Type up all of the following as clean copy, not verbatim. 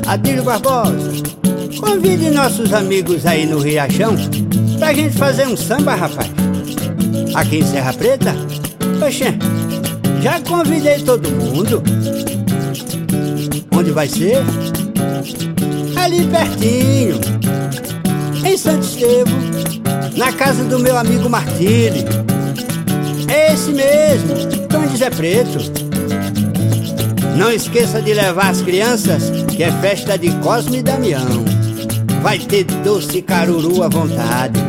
Adílio Barbosa, convide nossos amigos aí no Riachão pra gente fazer um samba, rapaz. Aqui em Serra Preta? Oxê, já convidei todo mundo. Onde vai ser? Ali pertinho, em Santo Estevão, na casa do meu amigo Martírio. Esse mesmo, Tom de Zé Preto. Não esqueça de levar as crianças, que é festa de Cosme e Damião. Vai ter doce caruru à vontade.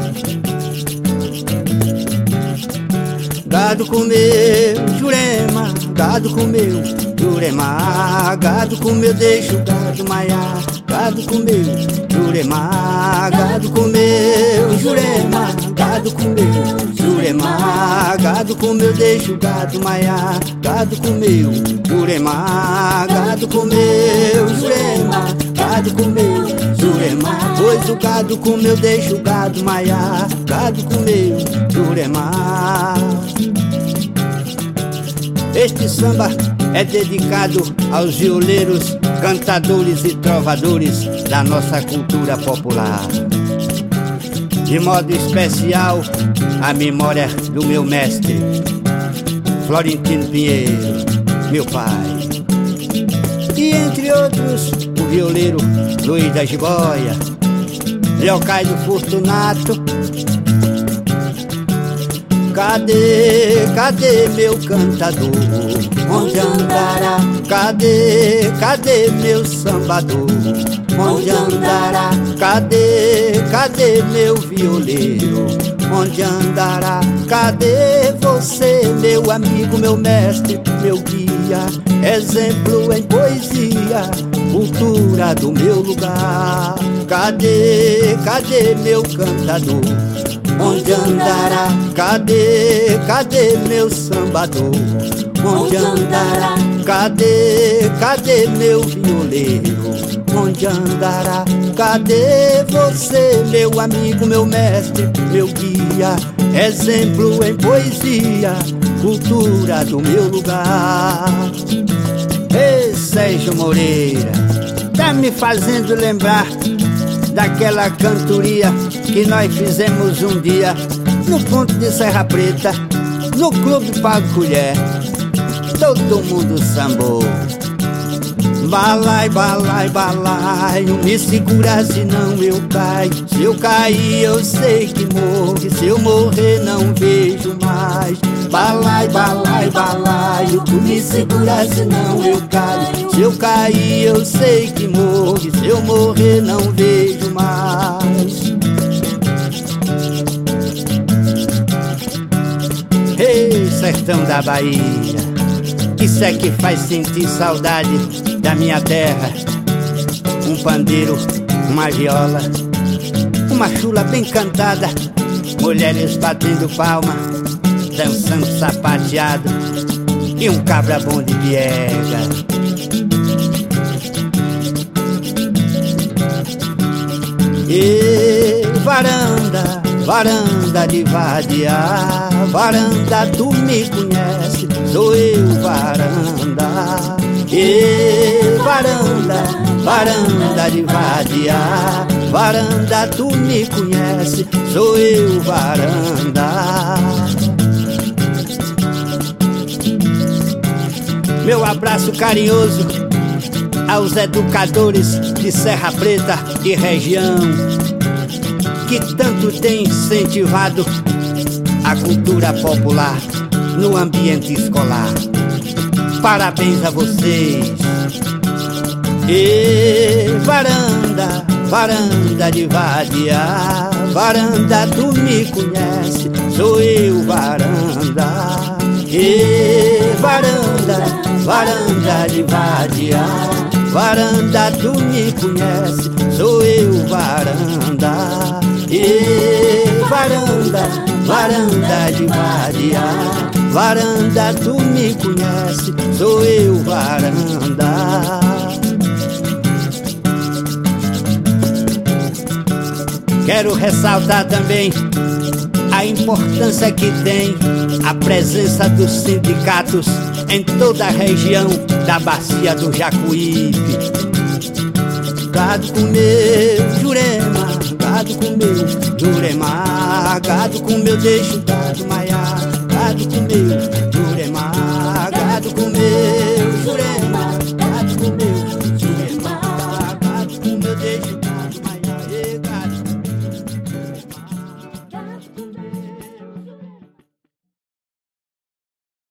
Gado comeu, Jurema, gado comeu, Jurema, gado comeu, deixa o gado maiar. Gado comeu, Jurema, gado comeu, Jurema, gado comeu, Jurema, gado comeu, deixa o gado maiar. Gado comeu, Jurema, gado comeu, Jurema, gado comeu, Jurema, pois o gado comeu, deixa o gado maiar. Gado comeu, Jurema. Este samba é dedicado aos violeiros, cantadores e trovadores da nossa cultura popular. De modo especial, a memória do meu mestre, Florentino Pinheiro, meu pai. E entre outros, o violeiro Luiz da Jiboia, Leocádio Fortunato. Cadê meu cantador? Onde andará? Cadê meu sambador? Onde andará? Cadê meu violeiro? Onde andará? Cadê você, meu amigo, meu mestre, meu guia? Exemplo em poesia, cultura do meu lugar. Cadê meu cantador? Onde andará? Cadê meu sambador? Onde andará? Cadê meu violeiro? Onde andará? Cadê você, meu amigo, meu mestre, meu guia? Exemplo em poesia, cultura do meu lugar. Ei, Sérgio Moreira, tá me fazendo lembrar daquela cantoria que nós fizemos um dia no ponto de Serra Preta, no Clube Pago Colher. Todo mundo sambou. Balai, balai, balai, não me segura senão eu caio. Se eu cair eu sei que morro, se eu morrer não vejo mais. Balai, balai, balai, tu me segura senão eu caio. Se eu cair eu sei que morro, se eu morrer não vejo mais. Ei, sertão da Bahia, isso é que faz sentir saudade da minha terra. Um pandeiro, uma viola, uma chula bem cantada, mulheres batendo palma, dançando sapateado, e um cabra bom de biega. E varanda, varanda de vadiar, varanda tu me conhece, sou eu varanda. E varanda, varanda de vadiar, varanda tu me conhece, sou eu varanda. Meu abraço carinhoso aos educadores de Serra Preta e região, que tanto têm incentivado a cultura popular no ambiente escolar. Parabéns a vocês. E varanda, varanda de vadiar, varanda tu me conhece, sou eu varanda. E varanda, varanda de vadiar, varanda tu me conhece, sou eu varanda. E varanda, varanda de vadiar, varanda tu me conhece, sou eu varanda. Quero ressaltar também a importância que tem a presença dos sindicatos em toda a região da Bacia do Jacuípe. gado comeu, Jurema, gado comeu, Jurema, gado comeu, deixa o gado maiar, gado comeu,